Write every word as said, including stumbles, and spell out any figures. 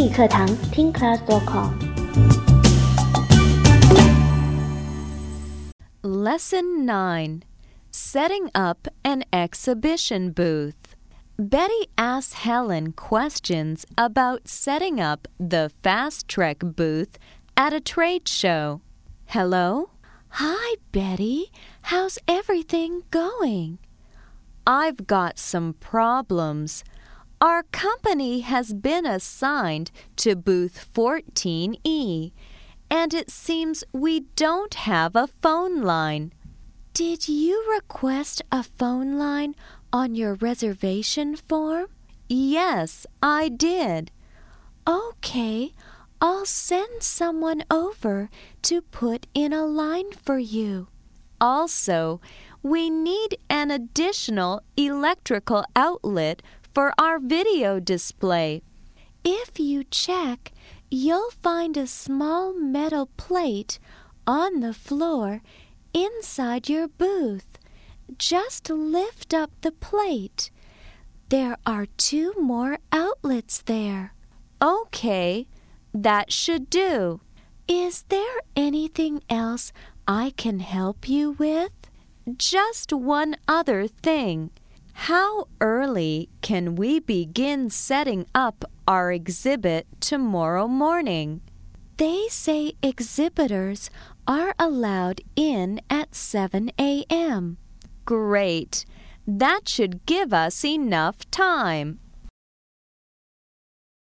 英语课堂听 class dot com。 Lesson nine. Setting up an exhibition booth. Betty asks Helen questions about setting up the Fast Trek booth at a trade show. Hello? Hi, Betty. How's everything going? I've got some problems. Our company has been assigned to booth fourteen E, and it seems we don't have a phone line. Did you request a phone line on your reservation form? Yes, I did. Okay, I'll send someone over to put in a line for you. Also, we need an additional electrical outlet for our video display. If you check, you'll find a small metal plate on the floor inside your booth. Just lift up the plate. There are two more outlets there. Okay, that should do. Is there anything else I can help you with? Just one other thing. How early can we begin setting up our exhibit tomorrow morning? They say exhibitors are allowed in at seven A M Great. That should give us enough time.